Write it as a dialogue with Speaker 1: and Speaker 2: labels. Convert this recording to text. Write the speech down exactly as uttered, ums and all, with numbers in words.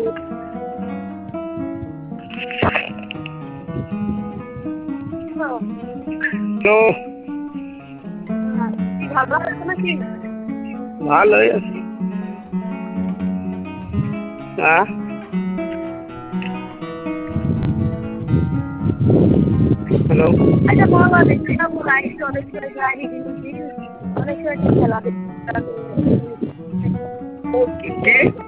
Speaker 1: Hello,
Speaker 2: ভালো আছে নাকি?
Speaker 1: ভালোই আছি। হ্যাঁ, হ্যালো,
Speaker 2: আচ্ছা বল, অনেক গাড়ি অনেক গাড়ি অনেক খেলা
Speaker 1: কি